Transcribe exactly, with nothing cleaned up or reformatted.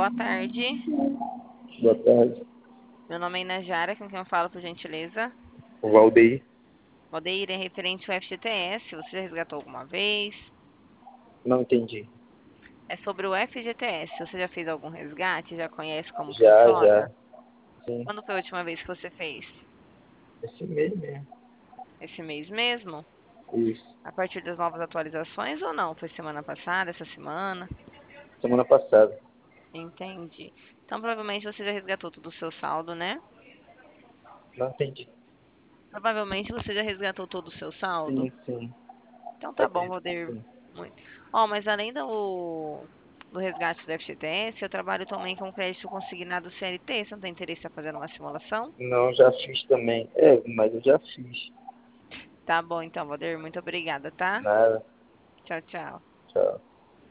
boa tarde. Boa tarde. Meu nome é Inajara, com quem eu falo, por gentileza. O Valdeir. Valdeir, é referente ao F G T S. Você já resgatou alguma vez? Não entendi. É sobre o F G T S. Você já fez algum resgate? Já conhece como Já, funciona? já. Sim. Quando foi a última vez que você fez? Esse mês mesmo. Esse mês mesmo? Isso. A partir das novas atualizações ou não? Foi semana passada, essa semana? Semana passada. Entendi. Então, provavelmente você já resgatou todo o seu saldo, né? Não entendi. Provavelmente você já resgatou todo o seu saldo. Sim, sim. Então tá bom, Acredito que Valdeir. sim. Muito. Ó, mas além do, do resgate do F G T S, eu trabalho também com crédito consignado C L T. Você não tem interesse em fazer uma simulação? Não, já fiz também. É, mas eu já fiz. Tá bom, então, Valdeir. Muito obrigada, tá? Nada. Tchau, tchau. Tchau.